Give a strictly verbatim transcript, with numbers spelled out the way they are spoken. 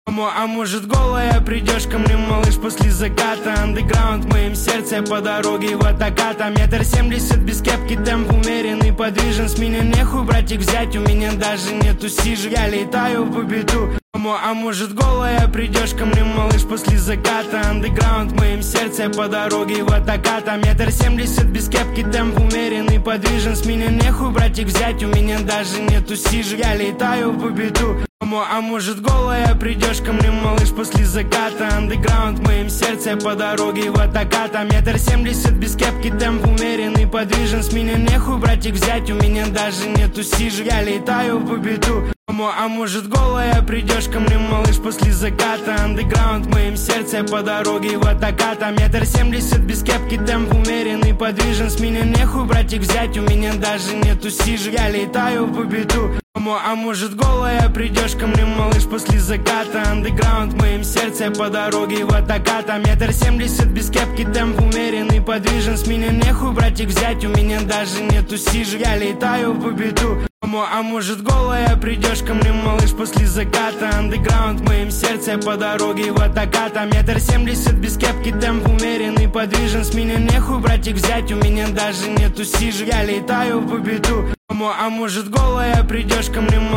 А может голая придешь ко мне, малыш, после заката. Андеграунд в моем сердце по дороге в атаката. Метр семьдесят без кепки, темп умеренный, подвижен. С меня нехуй, братик, взять, у меня даже нету сижек. Я летаю по биту. А может голая придешь ко мне, малыш, после заката. Андеграунд в моем сердце по дороге в атаката. Метр семьдесят без кепки, темп умеренный, подвижен. С меня нехуй, братик, взять, у меня даже нету сижек. Я летаю по биту. А может голая придешь ко мне, малыш, после заката. Андеграунд в моем сердце по дороге в атаката. Метр семьдесят без кепки, темп умеренный, подвижен. С меня нехуй, братик, взять, у меня даже нету сижек. Я летаю по биту. А может голая придешь ко мне, малыш, после заката. Андеграунд в моем сердце по дороге в атаката. Метр семьдесят без кепки, темп умеренный, подвижен. С меня нехуй, братик, взять, у меня даже нету сижек. Я летаю по биту. А может голая придешь ко мне, малыш, после заката. Андеграунд в моем сердце по дороге в атаката. Метр семьдесят без кепки, темп умеренный, подвижен. С меня нехуй, братик, взять, у меня даже нету сижек. Я летаю по биту. А может голая придешь ко мне, малыш, после заката. Андеграунд в моем сердце по дороге в атаката. Метр семьдесят без кепки, темп умеренный, подвижен. С меня нехуй, братик, взять, у меня даже нету сижек. Я летаю по биту. А может голая придешь ко мне, малыш.